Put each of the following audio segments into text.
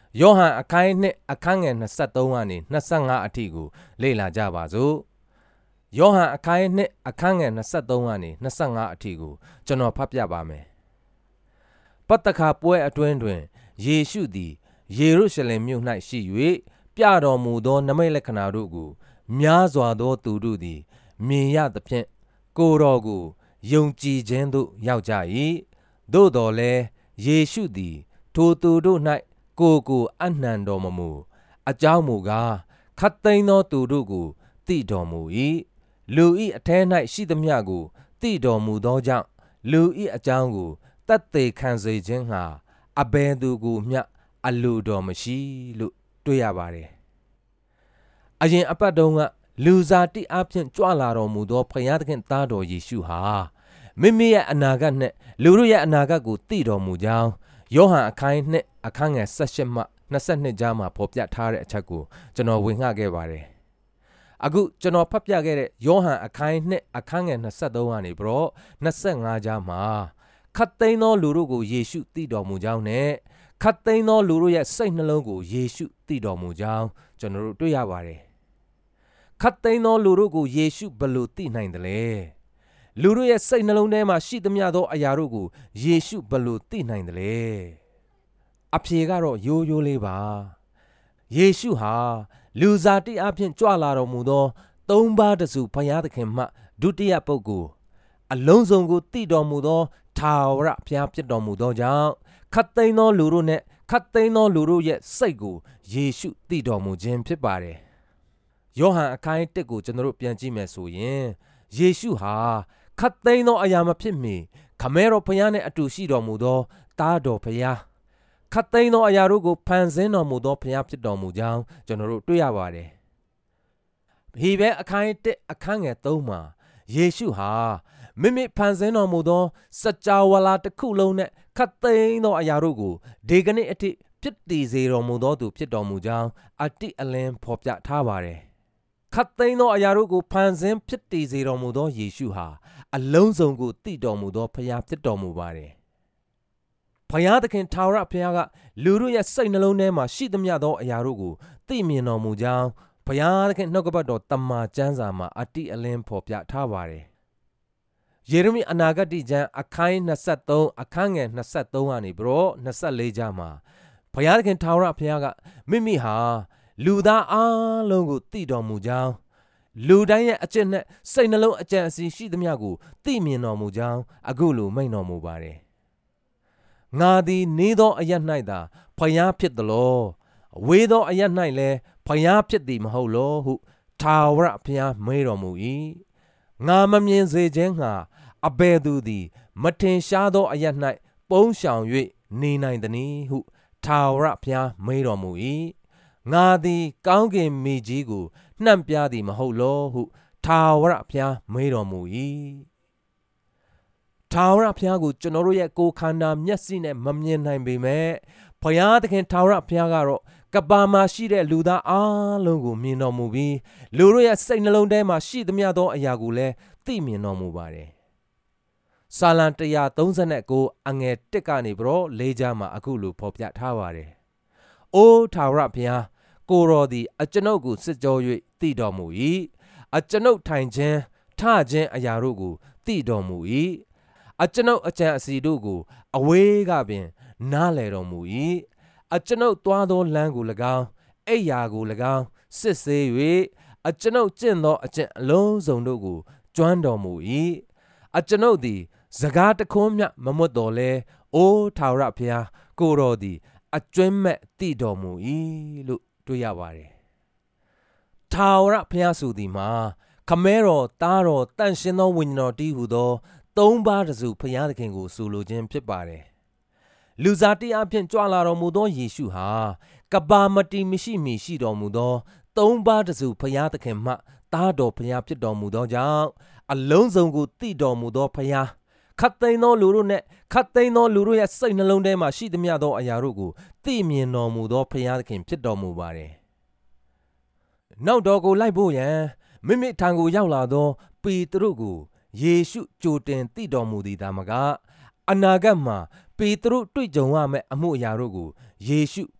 ယောဟန်အခန်းနှစ်အခန်းငယ်23ကနေ25အထိကိုလေ့လာကြပါစို့ယောဟန်အခန်းနှစ်အခန်းငယ်23ကနေ25အထိကိုကျွန်တော်ဖတ်ပြပါမယ်ပတ္တခါပွဲအတွင်းတွင်ယေရှုသည်ယေရုရှလင်မြို့၌ရှိ၍ပြတော်မူသောနမိတ်လက္ခဏာတို့ကိုများစွာသောသူတို့သည်မြင်ရသဖြင့်ကိုယ်တော်ကိုယုံကြည်ခြင်းသို့ရောက်ကြ၏သို့တော်လည်းယေရှုသည်ထိုသူတို့၌ကိုအနှံတော်မမူအကြောင်းမူကားခတ်သိမ်းသောသူတို့ကိုသိတော်မူ၏လူ၏အထဲ၌ရှိသမျှကိုသိတော်မူသောကြောင့်လူ၏အကြောင်းကိုတတ်သိခံစေခြင်းဟာအဘယ်သူကိုမျှအလိုတော်မရှိလို့တွေ့ရပါတယ်အရင်အပတ်တုန်းကလူစားတိအဖြစ်ကြွလာတော်မူသောဖခင်သခင်သားတော်ယေရှုဟာမိမိရဲ့အနာဂတ်နဲ့လူတို့ရဲ့အနာဂတ်ကိုသိတော်မူကြောင်းယောဟန်အခန်းနှစ်အခန်းငယ်18မှ22ကြားမှာဖော်ပြထားတဲ့အချက်ကိုကျွန်တော်ဝင်ငှခဲ့ပါတယ်အခုကျွန်တော်ဖတ်ပြခဲ့တဲ့ယောဟန်အခန်းနှစ်အခန်းငယ်23ကနေပြီးတော့25ကြားမှာခတ်သိမ်းသောလူတို့ကိုယေရှုသိတော်မူကြောင်းနဲ့ခတ်သိမ်းသောလူတို့ရဲ့စိတ်နှလုံးကိုယေရှုသိတော်မူကြောင်းကျွန်တော်တို့တွေ့ရပါတယ်ခတ်သိမ်းသောလူတို့ကိုယေရှုဘယ်လိုသိနိုင်တယ်လဲလူတို့ရဲ့စိတ်နှလုံးထဲမှာရှိသမျှသောအရာတို့ကိုယေရှုဘယ်လိုသိနိုင်တယ်လဲအဖြေကတော့ရိုးရိုးလေးပါယေရှုဟာလူစားတိအဖြစ်ကြွလာတော်မူသောသုံးပါးတစုဘုရားသခင်မှဒုတိယပုဂ္ဂိုလ်အလုံးစုံကိုသိတော်မူသောထာဝရဘုရားဖြစ်တော်မူသောကြောင့်ခတ်သိမ်းသောလူတို့နဲ့ခတ်သိမ်းသောလူတို့ရဲ့စိတ်ကိုယေရှုသိတော်မူခြင်းဖြစ်ပါတယ်ယောဟန်အခန်း1ကိုကျွန်တော်တို့ပြန်ကြည့်မယ်ဆိုရင်ယေရှုဟာခတ်သိမ်းသောအရာမဖြစ်မီခမဲတော်ဘုရားနဲ့အတူရှိတော်မူသောသားတော်ဘုရားခတ်သိမ်းသောအရာတို့ကိုဖန်ဆင်းတော်မူသောဘုရားဖြစ်တော်မူကြောင်းကျွန်တော်တို့တွေ့ရပါတယ်ဟေဘဲအခန်း1အခန်းငယ်3မှာယေရှုဟာမိမိဖန်ဆင်းတော်မူသောစကြာဝဠာတစ်ခုလုံးနဲ့ခတ်သိမ်းသောအရာတို့ကိုဒီကနေ့အထိဖြစ်တည်စေတော်မူသောသူဖြစ်တော်မူကြောင်းအတိအလင်းဖော်ပြထားပါတယ်ခတ်သိမ်းသောအရာတို့ကိုဖန်ဆင်းဖြစ်တည်စေတော်မူသောယေရှုဟာအလုံးစုံကိုသိတော်မူသောဘုရားဖြစ်တော်မူပါတယ်ဘုရားသခင်ထာဝရဘုရားကလူတို့ရဲ့စိတ်နှလုံးထဲမှာရှိသမျှသောအရာတို့ကိုသိမြင်တော်မူကြောင်းဘုရားသခင်နှုတ်ကပတ်တော်တမန်ကျမ်းစာမှာအတိအလင်းဖော်ပြထားပါတယ်ယေရမိအနာဂတ်ကျမ်းအခန်း23အခန်းငယ်23ကနေပြီးတော့24ကြားမှာဘုရားသခင်ထာဝရဘုရားကမိမိဟာလူသားအလုံးကိုသိတော်မူကြောင်းလူတိုင်းရဲ့အကျင့်နဲ့စိတ်နှလုံးအကြံအစီရှိသမျှကိုသိမြင်တော်မူကြောင်းအခုလိုမိန့်တော်မူပါတယ်ငါသည်နေသောအရပ်၌သာဖျားဖြစ်သလောဝေးသောအရပ်၌လည်းဖျားဖြစ်သည်မဟုတ်လောဟုထာဝရဘုရားမေးတော်မူ၏ငါမမြင်စေခြင်းငှာအဘယ်သူသည်မထင်ရှားသောအရပ်၌ပုန်းရှောင်၍နေနိုင်သနည်းဟုထာဝရဘုရားမေးတော်မူ၏ငါသည်ကောင်းကင်မြေကြီးကိုနှံ့ပြသည်မဟုတ်လောဟုထာဝရဘုရားမေးတော်မူ၏ထာဝရဘုရားကိုကျွန်တော်တို့ရဲ့ကိုယ်ခန္ဓာမျက်စိနဲ့မမြင်နိုင်ပေမဲ့ဘုရားသခင်ထာဝရဘုရားကတော့ကပ္ပါမှာရှိတဲ့လူသားအလုံးကိုမြင်တော်မူပြီးလူတို့ရဲ့စိတ်နှလုံးထဲမှာရှိသမျှသောအရာကိုလည်းသိမြင်တော်မူပါတယ်စာလံ139အငယ်1ကနေပြီးတော့4ကြားမှာအခုလိုဖော်ပြထားပါတယ်အိုးထာဝရဘုရားကိုယ်တော်သည်အကျွန်ုပ်ကိုစစ်ကြော၍သိတော်မူ၏အကျွန်ုပ်ထိုင်ခြင်းထခြင်းအရာတို့ကိုသိတော်မူ၏အကျွန်ုပ်အကြံအစီတို့ကိုအဝေးကပင်နားလည်တော်မူ၏အကျွန်ုပ်သွားသောလမ်းကို၎င်းအိပ်ရာကို၎င်းစစ်ဆေး၍အကျွန်ုပ်ကျင့်သောအကျင့်အလုံးစုံတို့ကိုကျွမ်းတော်မူ၏အကျွန်ုပ်သည်စကားတခွန်းမျှမမွတ်တော်လဲအိုးထာဝရဘုရားကိုယ်တော်သည်အကျွမ်းမဲ့သိတော်မူ၏လို့တွေ့ရပါတယ်ထာဝရဘုရားဆိုသည်မှာခမဲတော်သားတော်တန့်ရှင်းသောဝိညာဉ်တော်တည်းဟူသောသုံးပါးတစုဘုရားသခင်ကိုဆိုလိုခြင်းဖြစ်ပါတယ်လူစားတိအဖြစ်ကြွလာတော်မူသောယေရှုဟာကပ္ပါမတီမရှိမီရှိတော်မူသောသုံးပါးတစုဘုရားသခင်မှသားတော်ဘုရားဖြစ်တော်မူသောကြောင့်အလုံးစုံကိုသိတော်မူသောဘုရားခတ်သိမ်းသောလူတို့နဲ့ခတ်သိမ်းသောလူတို့ရဲ့စိတ်နှလုံးထဲမှာရှိသမျှသောအရာတို့ကိုသိမြင်တော်မူသောဘုရားသခင်ဖြစ်တော်မူပါတယ်နောက်တော်ကိုလိုက်ဖို့ရန်မိမိထံကိုရောက်လာသောပေတရုကိုယေရှုကြိုတင်သိတော်မူသည်သာမကအနာဂတ်မှာပေတရုတွေ့ကြုံရမယ့်အမှုအရာတို့ကိုယေရှု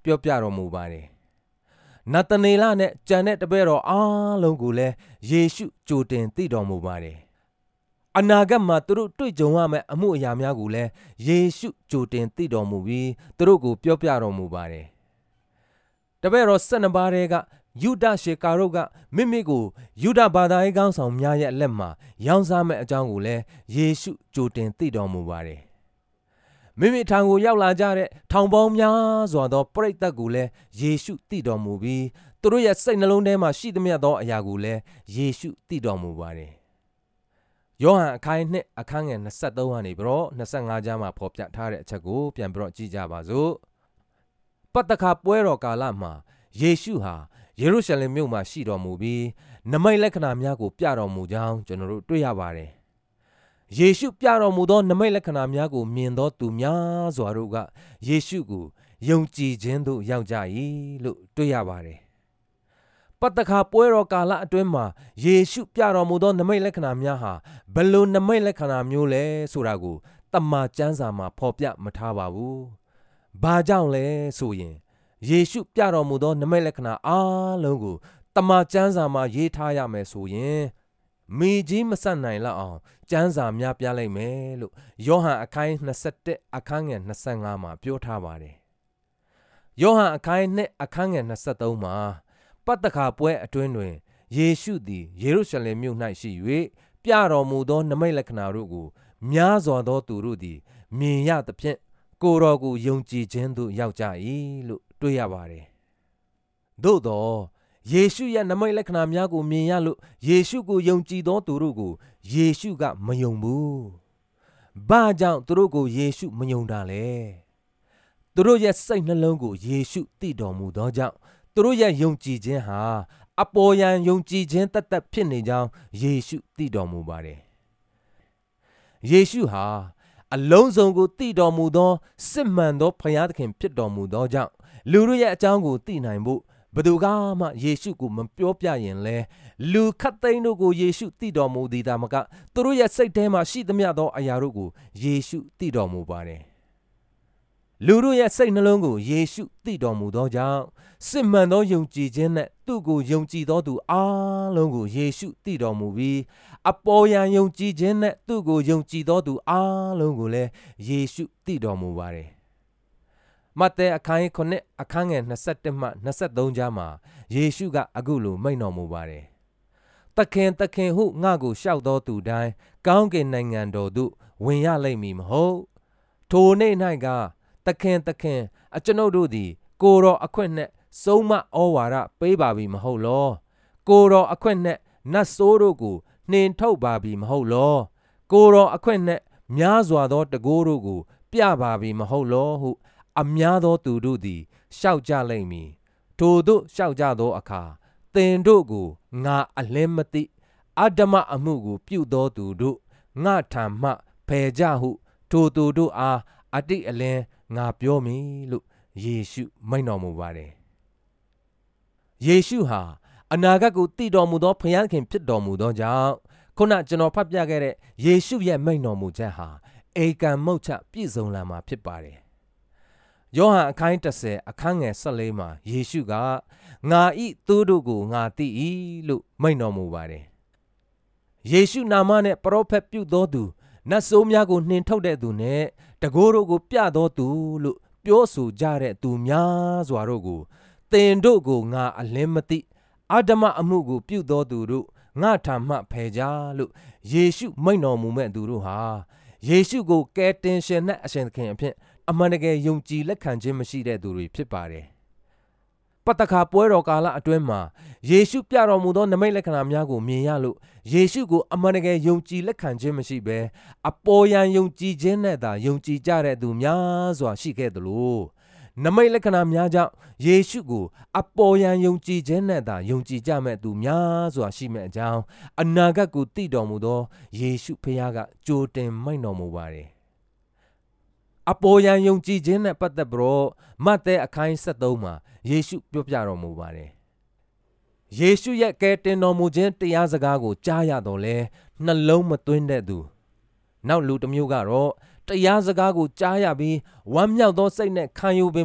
ပြောပြတော်မူပါတယ်နသနေလနဲ့ကြံတဲ့တပည့်တော်အားလုံးကိုလည်းယေရှုကြိုတင်သိတော်မူပါတယ်အနာဂတ်မှာသူတို့တွေ့ကြုံရမယ့်အမှုအရာများကိုလည်းယေရှုကြိုတင်သိတော်မူပြီးသူတို့ကိုပြောပြတော်မူပါတယ်တပည့်တော်12ပါးထဲကယုဒရှေကာရုတ်ကမိမိကိုယုဒဘာသာရေးခေါင်းဆောင်များရဲ့လက်မှာရောင်းစားမဲ့အကြောင်းကိုလည်းယေရှုကြိုတင်သိတော်မူပါတယ်မိမိထံကိုရောက်လာကြတဲ့ထောင်ပေါင်းများစွာသောပရိသတ်ကိုလည်းယေရှုသိတော်မူပြီးသူတို့ရဲ့စိတ်နှလုံးထဲမှာရှိသမျှသောအရာကိုလည်းယေရှုသိတော်မူပါတယ်ယောဟန်အခန်း2အခန်းငယ်23ကနေပြီးတော့25ကျမ်းမှာဖော်ပြထားတဲ့အချက်ကိုပြန်ပြီးတော့ကြည့်ကြပါစို့ပတ္တခါပွဲတော်ကာလမှာယေရှုဟာယေရုရှလင်မြို့မှာရှိတော်မူပြီးနမိတ်လက္ခဏာများကိုပြတော်မူကြောင်းကျွန်တော်တို့တွေ့ရပါတယ်ယေရှုပြတော်မူသောနမိတ်လက္ခဏာများကိုမြင်သောသူများစွာတို့ကယေရှုကိုယုံကြည်ခြင်းသို့ရောက်ကြ၏လို့တွေ့ရပါတယ်ပတ္တခါပွဲတော်ကာလအတွင်းမှာယေရှုပြတော်မူသောနမိတ်လက္ခဏာများဟာဘယ်လိုနမိတ်လက္ခဏာမျိုးလဲဆိုတာကိုတမန်ကျမ်းစာမှာဖော်ပြမထားပါဘူး။ဘာကြောင့်လဲဆိုရင်ယေရှုပြတော်မူသောနမိတ်လက္ခဏာအားလုံးကိုတမန်ကျမ်းစာမှာရေးထားရမယ်ဆိုရင်မိကြီးမဆက်နိုင်လောက်အောင်ကျမ်းစာများပြလိုက်မယ်လို့ယောဟန်အခန်း21အခန်းငယ်25မှာပြောထားပါတယ်။ယောဟန်အခန်း2အခန်းငယ်23မှာပတ္တခါပွဲအတွင်းတွင်ယေရှုသည်ယေရုရှလင်မြို့၌ရှိ၍ပြတော်မူသောနမိတ်လက္ခဏာတို့ကိုများစွာသောသူတို့သည်မြင်ရသဖြင့်ကိုယ်တော်ကိုယုံကြည်ခြင်းသို့ရောက်ကြ၏လို့တွေ့ရပါတယ်။သို့သောယေရှုရဲ့နမိတ်လက္ခဏာများကိုမြင်ရလို့ယေရှုကိုယုံကြည်သောသူတို့ကိုယေရှုကမယုံဘူး။ဘာကြောင့်သူတို့ကိုယေရှုမယုံတာလဲ။သူတို့ရဲ့စိတ်နှလုံးကိုယေရှုသိတော်မူသောကြောင့်သူတို့ရဲ့ယုံကြည်ခြင်းဟာအပေါ်ယံယုံကြည်ခြင်းတသက်ဖြစ်နေကြောင်းယေရှုသိတော်မူပါတယ်။ယေရှုဟာအလုံးစုံကိုသိတော်မူသောစစ်မှန်သောဖခင်သခင်ဖြစ်တော်မူသောကြောင့်လူတို့ရဲ့အကြောင်းကိုသိနိုင်ဖို့ဘယ်သူကမှယေရှုကိုမပြောပြရင်လဲလူခတ်သိမ်းတို့ကိုယေရှုသိတော်မူသည်သာမကသူတို့ရဲ့စိတ်ထဲမှာရှိသမျှသောအရာတို့ကိုယေရှုသိတော်မူပါတယ်။လူတို့ရဲ့စိတ်နှလုံးကိုယေရှုသိတော်မူသောကြောင့်စစ်မှန်သောယုံကြည်ခြင်းနဲ့သူ့ကိုယုံကြည်သောသူအားလုံးကိုယေရှုသိတော်မူပြီးအပေါ်ယံယုံကြည်ခြင်းနဲ့သူ့ကိုယုံကြည်သောသူအားလုံးကိုလည်းယေရှုသိတော်မူပါတယ်။မဿဲအခန်း9အခန်းငယ်21မှ23ကျမ်းမှာယေရှုကအခုလိုမိန့်တော်မူပါတယ်။သခင်သခင်ဟုငါကိုလျှောက်သောသူတိုင်းကောင်းကင်နိုင်ငံတော်သို့ဝင်ရလိမ့်မည်မဟုတ်။ထိုနေ့၌ကသခင်သခင်အကျွန်ုပ်တို့သည်ကိုယ်တော်အခွင့်နှင့်ဆုံးမဩဝါဒပေးပါပြီမဟုတ်လောကိုယ်တော်အခွင့်နှင့်နတ်ဆိုးတို့ကိုနှင်ထုတ်ပါပြီမဟုတ်လောကိုယ်တော်အခွင့်နှင့်များစွာသောတကိုးတို့ကိုပြပါပြီမဟုတ်လောဟုအများသောသူတို့သည်ရှောက်ကြလိမ့်မည်ထိုတို့ရှောက်ကြသောအခါသင်တို့ကိုငါအလင်းမသိအဓမ္မအမှုကိုပြုသောသူတို့ငါထံမှဖယ်ကြဟုထိုသူတို့အားအတိအလင်းငါပြောမည်လို့ယေရှုမိန့်တော်မူပါတယ်။ယေရှုဟာအနာဂတ်ကိုသိတော်မူသောဘုရားခင်ဖြစ်တော်မူသောကြောင့်ခုနကျွန်တော်ဖတ်ပြခဲ့တဲ့ယေရှုရဲ့မိန့်တော်မူချက်ဟာဧကံမုတ်ချပြည့်စုံလာမှာဖြစ်ပါတယ်။ယောဟန်အခန်း10အခန်းငယ်14မှာယေရှုကငါဤသူတို့ကိုငါသိ၏လို့မိန့်တော်မူပါတယ်။ယေရှုနာမနဲ့ပရောဖက်ပြုသောသူနတ်ဆိုးများကိုနှင်ထုတ်တဲ့သူနဲ့တကိုးတို့ကိုပြသောသူလို့ပြောဆိုကြတဲ့သူများစွာတို့ကိုသင်တို့ကိုငါအလင်းမသိအဓမ္မအမှုကိုပြုသောသူတို့ငါထံမှဖယ်ကြလို့ယေရှုမိန့်တော်မူမဲ့သူတို့ဟာယေရှုကိုကယ်တင်ရှင်နဲ့အရှင်သခင်အဖြစ်အမှန်တကယ်ယုံကြည်လက်ခံခြင်းမရှိတဲ့သူတွေဖြစ်ပါတယ်။ပတ္တခါပွဲတော်ကာလအတွင်းမှာယေရှုပြတော်မူသောနမိတ်လက္ခဏာများကိုမြင်ရလို့ယေရှုကိုအမှန်တကယ်ယုံကြည်လက်ခံခြင်းမရှိဘဲအပေါ်ယံယုံကြည်ခြင်းနဲ့သာယုံကြည်ကြတဲ့သူများစွာရှိခဲ့သလိုနမိတ်လက္ခဏာများကြောင့်ယေရှုကိုအပေါ်ယံယုံကြည်ခြင်းနဲ့သာယုံကြည်ကြမဲ့သူများစွာရှိမဲ့အကြောင်းအနာဂတ်ကိုသိတော်မူသောယေရှုဖခင်ကကြိုတင်မိန့်တော်မူပါတယ်။အပေါ်ယံယုံကြည်ခြင်းနဲ့ပတ်သက်ပြီးမဿဲအခန်း73မှာယေရှုပြောပြတော်မူပါတယ်။ယေရှုရဲ့ကယ်တင်တော်မူခြင်းတရားစကားကိုကြားရတော့လဲနှလုံးမသွင်းတဲ့သူနောက်လူတစ်မျိုးကတော့တရားစကားကိုကြားရပြီးဝမ်းမြောက်သောစိတ်နဲ့ခံယူပေမဲ့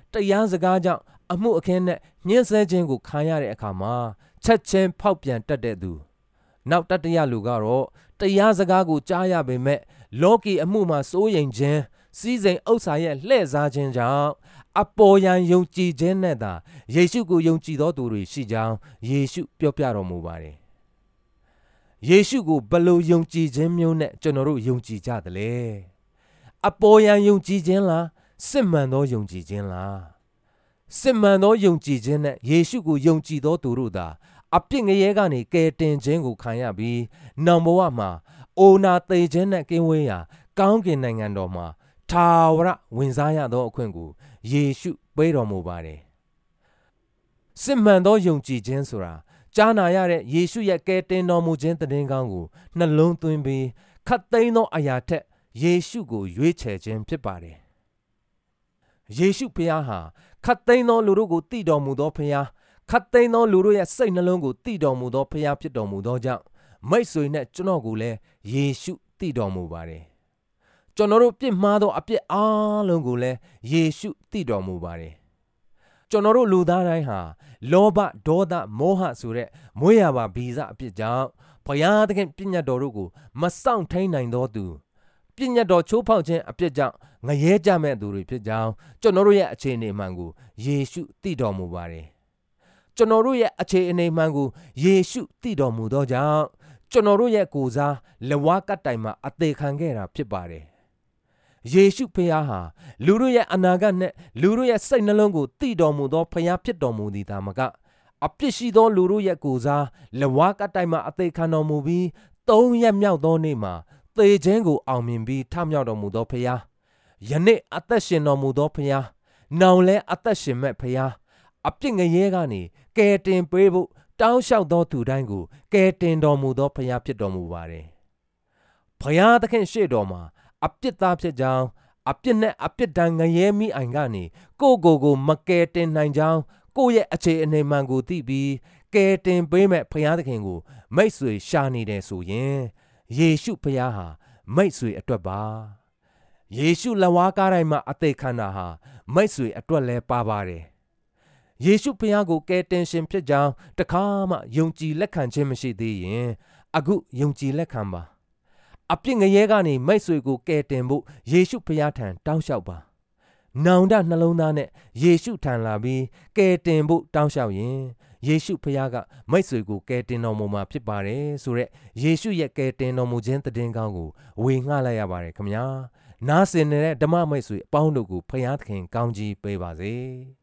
တရားစကားကြောင့်အမှုအခင်းနဲ့ညှင်းဆဲခြင်းကိုခံရတဲ့အခါမှာချက်ချင်းဖောက်ပြန်တတ်တဲ့သူနောက်တတိယလူကတော့တရားစကားကိုကြားရပေမဲ့လောကီအမှုမှာစိုးရိမ်ခြင်းစီးစိမ်ဥစ္စာရဲ့လှည့်စားခြင်းကြောင့်အပေါ်ယံယုံကြည်ခြင်းနဲ့သာယေရှုကိုယုံကြည်သောသူတွေရှိကြောင်းယေရှုပြောပြတော်မူပါတယ်ယေရှုကိုဘယ်လိုယုံကြည်ခြင်းမျိုးနဲ့ကျွန်တော်တို့ယုံကြည်ကြသလဲအပေါ်ယံယုံကြည်ခြင်းလားစစ်မှန်သောယုံကြည်ခြင်းလားစစ်မှန်သောယုံကြည်ခြင်းနဲ့ယေရှုကိုယုံကြည်သောသူတို့သာအပြစ်ငရဲကနေကယ်တင်ခြင်းကိုခံရပြီးနောင်ဘဝမှာအိုနာသေခြင်းနဲ့ကင်းဝေးရာကောင်းကင်နိုင်ငံတော်မှာထာဝရဝင်စားရသောအခွင့်ကိုယေရှုပေးတော်မူပါတယ်စစ်မှန်သောယုံကြည်ခြင်းဆိုတာကြားနာရတဲ့ယေရှုရဲ့ကယ်တင်တော်မူခြင်းသတင်းကောင်းကိုနှလုံးသွင်းပြီးခတ်သိမ်းသောအရာထက်ယေရှုကိုရွေးချယ်ခြင်းဖြစ်ပါတယ်ယေရှုဖခင်ဟာခတ်သိမ်းသောလူတို့ကိုတည်တော်မူသောဖခင်ခတ်သိမ်းသောလူတို့ရဲ့စိတ်နှလုံးကိုတည်တော်မူသောဖခင်ဖြစ်တော်မူသောကြောင့်မိတ်ဆွေနဲ့ကျွန်တော်ကိုလည်းယေရှုတည်တော်မူပါတယ်ကျွန်တော်တို့ပြစ်မှားသောအပြစ်အားလုံးကိုလည်းယေရှုတည်တော်မူပါတယ်ကျွန်တော်တို့လူသားတိုင်းဟာလောဘဒေါသမောဟဆိုတဲ့မွေးရာပါဗီဇအပြစ်ကြောင့်ဘုရားသခင်ပြည့်ညတ်တော်တို့ကိုမစောင့်ထိန်နိုင်သောသူပြည့်ညတ်တော်ချိုးဖောက်ခြင်းအပြစ်ကြောင့်ငရဲကြမဲ့သူတွေဖြစ်ကြောင်းကျွန်တော်တို့ရဲ့အခြေအနေမှန်ကိုယေရှုတည်တော်မူပါတယ်ကျွန်တော်တို့ရဲ့အခြေအနေမှန်ကိုယေရှုတည်တော်မူသောကြောင့်ကျွန်တော်တို့ရဲ့ကိုယ်စားလက်ဝါးကပ်တိုင်မှာအသေးခံခဲ့တာဖြစ်ပါတယ်ယေရှုဖခင်ဟာလူတို့ရဲ့အနာဂတ်နဲ့လူတို့ရဲ့စိတ်နှလုံးကိုတည်တော်မူသောဖခင်ဖြစ်တော်မူသည်သာမကအပြစ်ရှိသောလူတို့ရဲ့ကိုယ်စားလက်ဝါးကပ်တိုင်မှာအသေးခံတော်မူပြီး3 ရက်မြောက်သောနေ့မှာသေခြင်းကိုအောင်မြင်ပြီးထမြောက်တော်မူသောဖခင်ယနေ့အသက်ရှင်တော်မူသောဖခင်နောင်လဲအသက်ရှင်မဲ့ဖခင်အပြစ်ငရဲကနေကယ်တင်ပေးဖို့တောင်းလျှောက်သောသူတိုင်းကိုကယ်တင်တော်မူသောဖခင်ဖြစ်တော်မူပါတယ်ဖခင်သခင်ရှေ့တော်မှာအပြစ်သားဖြစ်ကြောင်းအပြစ်နဲ့အပြစ်ဒဏ်ငရဲမိအိုင်ကနေကိုမကယ်တင်နိုင်ကြောင်းကိုယ့်ရဲ့အခြေအနေမှန်ကိုသိပြီးကယ်တင်ပေးမဲ့ဖခင်သခင်ကိုမိတ်ဆွေရှာနေတယ်ဆိုရင်ယေရှုဖခင်ဟာမိတ်ဆွေအတွက်ပါယေရှုလက်ဝါးကားတိုင်းမှာအသေးခံတာဟာမိတ်ဆွေအတွက်လဲပါပါတယ်ယေရှုဖခင်ကိုကယ်တင်ရှင်ဖြစ်ကြောင်းတခါမှယုံကြည်လက်ခံခြင်းမရှိသေးရင်အခုယုံကြည်လက်ခံပါအပြစ်ငရဲကနေမိတ်ဆွေကိုကယ်တင်ဖို့ယေရှုဖခင်ထံတောင်းလျှောက်ပါနောင်တနှလုံးသားနဲ့ယေရှုထံလာပြီးကယ်တင်ဖို့တောင်းလျှောက်ရင်ယေရှုဖခင်ကမိတ်ဆွေကိုကယ်တင်တော်မူမှာဖြစ်ပါတယ်ဆိုရက်ယေရှုရဲ့ကယ်တင်တော်မူခြင်းသတင်းကောင်းကိုဝေငှလိုက်ရပါတယ်ခင်ဗျာနားဆင်နေတဲ့ဓမ္မမိတ်ဆွေအပေါင်းတို့ကိုဖခင်သခင်ကောင်းကြီးပေးပါစေ